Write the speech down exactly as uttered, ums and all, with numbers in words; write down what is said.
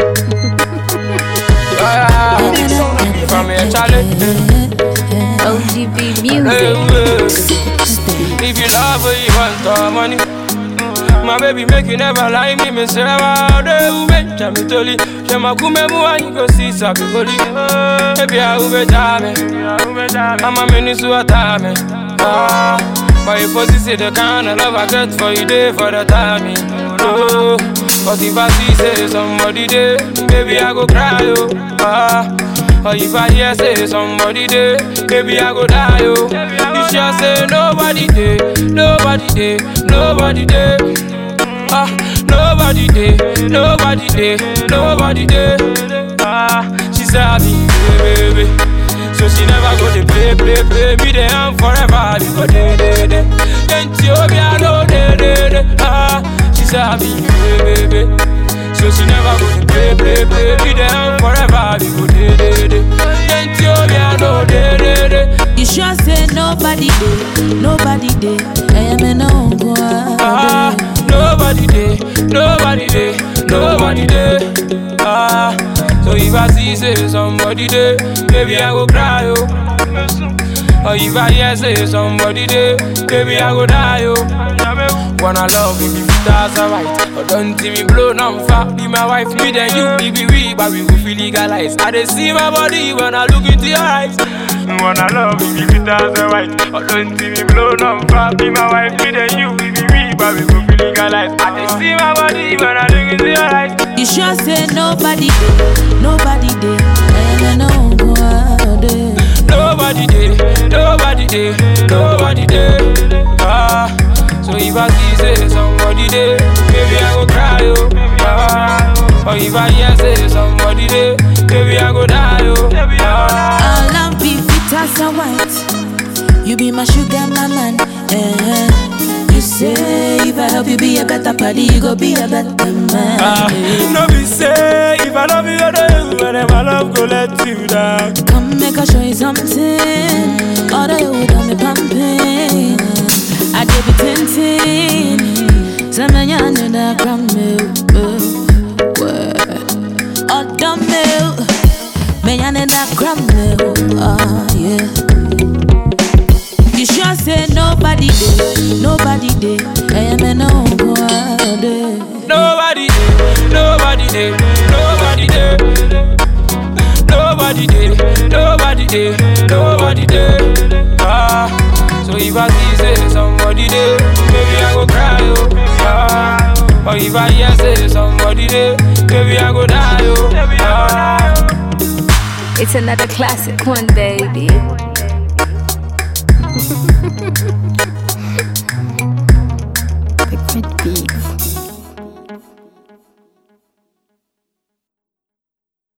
From here, Charlie. O G B music. If you love her, you want the money. My baby make you never lie me. Me say, wow, they will make me tell you. She ma kume mua, you go see sabi goli. Baby, I will be jamming. I'm a minister to a time. Ah, but if you see the kind of love I get for you, day for the timing. Oh, but if I see say somebody there, baby, I go cry, oh. Ah, or if I hear say somebody there, baby, I go die, oh. You just say nobody there, nobody there, nobody there. Ah, nobody there, nobody there, nobody there. Ah, she said me, baby, baby. So she never go to play, play, play. Me there and forever, we go day, day, day. Then she hope ya know day, day, day. Ah, she said me, baby, baby. So she never go to play, play, play. Me there and forever, we go day, day, day. Then she hope ya know day, day, day. You sure say nobody there, nobody there. I am an uncle. Ah, nobody there, nobody there, nobody there. Ah, so if I see say somebody there, baby I go cry, oh. Or if I hear say somebody there, baby I go die, oh. Wanna love me, if that's alright. But don't see me blow no fat. Be my wife, me then you, be be we, but we will feel legalized. I dey see my body when I look into your eyes. Wanna love me, if that's alright. But don't see me blow no fat. Be my wife, me then you, be be we, but we will feel legalized. I dey see my body when I look into your eyes. You sure say nobody there, nobody there. I am an uncle. Nobody there, nobody there, nobody there. Ah, so if I see say somebody there, baby I go cry, oh. Ah, or if I hear say somebody there, baby I go die, oh. Ah. All I'm be fit as a white. You be my sugar, my man. Eh. You say if I help you be a better party, you go be a better man. Ah, no be say if I love you, I do. But my love go let you down. Come make I show you something. All the you got me pumping. I give you tintin. Some man you know that gram milk. Oh, dumb milk. Man you know that gram milk. Oh yeah. You sure say nobody there, nobody there. I am an uncle. Nobody there, nobody there, nobody there. Nobody there, nobody there, nobody there. Ah, so if I see say somebody there, baby I go cry, oh. Ah, or if I hear say somebody there, baby I go die, oh. Ah. It's another classic one, baby.